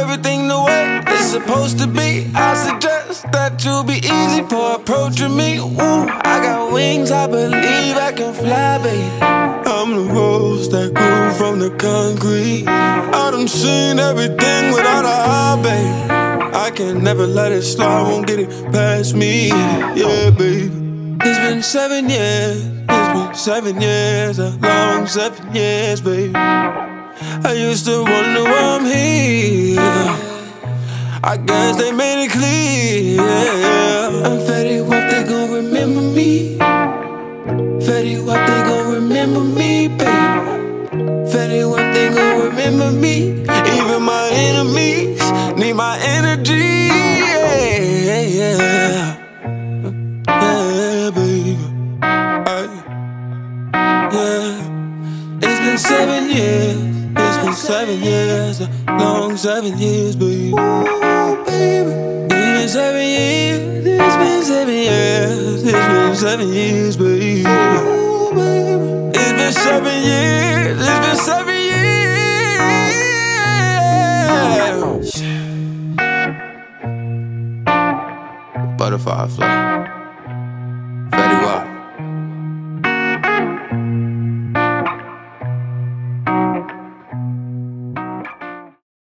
everything the way it's supposed to be. I suggest that you be easy for approaching me. Ooh, I got wings, I believe I can fly, baby. I'm the rose that grew from the concrete. I done seen everything without a eye, baby. I can never let it slide, won't get it past me. Yeah, baby. It's been 7 years, it's been 7 years, a long 7 years, baby. I used to wonder why I'm here. I guess they made it clear. I'm Fetty Wap, they gon' remember me. Fetty Wap, they gon' remember me, baby. Fetty Wap, they gon' remember me. Even my enemies need my energy. Yeah, yeah, yeah, baby. Yeah. It's been 7 years. It's been 7 years, a long 7 years, baby. Ooh, baby. It's been 7 years, it's been 7 years, it's been 7 years, baby. Ooh, baby. It's been 7 years, it's been 7 years. Butterfly flow.